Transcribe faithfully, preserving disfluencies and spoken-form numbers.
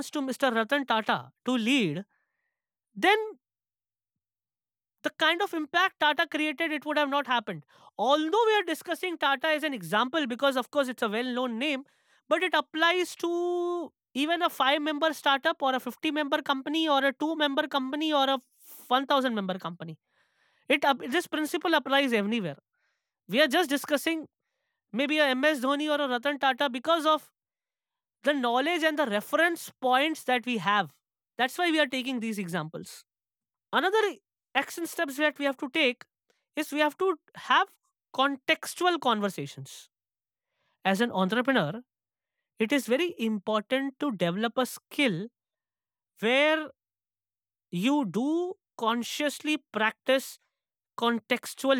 to Mister Ratan Tata to lead, then the kind of impact Tata created, it would have not happened. Although we are discussing Tata as an example because, of course, it's a well known name, but it applies to even a five member startup or a fifty member company or a two member company or a one thousand member company. It ap- This principle applies everywhere. We are just discussing maybe a M S Dhoni or a Ratan Tata because of the knowledge and the reference points that we have. That's why we are taking these examples. Another action steps that we have to take is we have to have contextual conversations. As an entrepreneur, it is very important to develop a skill where you do consciously practice contextual